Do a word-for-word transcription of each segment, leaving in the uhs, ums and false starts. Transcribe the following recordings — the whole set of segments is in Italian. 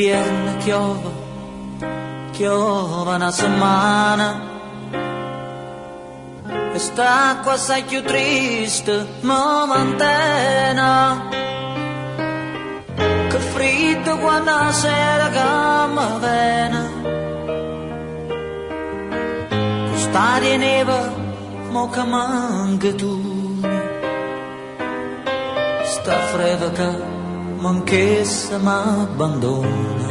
l'inverno chiova, chiova una settimana. E sta qua sai più triste, ma mantena. Che freddo quando la sera che mi viene. Quest'aria neva, mo che manca tu. Sta fredda che manchessa m'abbandona.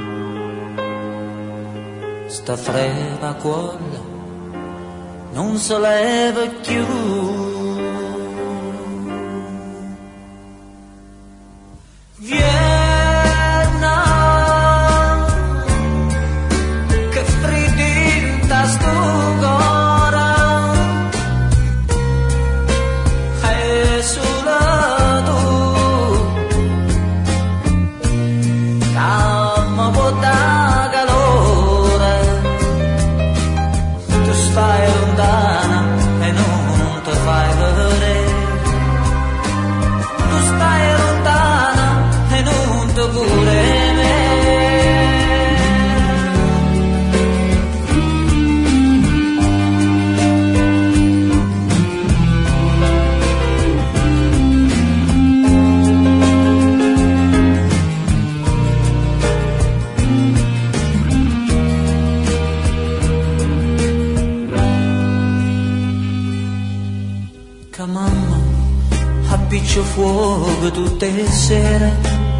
Sta fredda quella non se leva più. Vienna, che fredda sto cuore, è solo tu, che mi può dare calore. Tu stai lontana e non ti fai vedere. Tu stai lontana e non ti curi me. Che mamma appiccia fuoco tutte le sere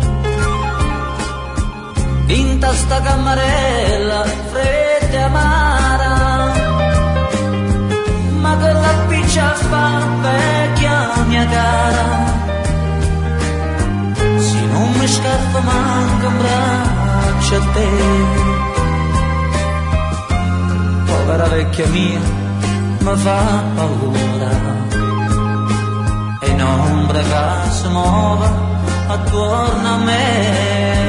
in sta camarella fredda e amara, ma che l'appiccia fa vecchia mia cara. Se non mi scarpa manca un braccio a te, povera vecchia mia mi fa paura. E un'ombra che si muove attorno a me.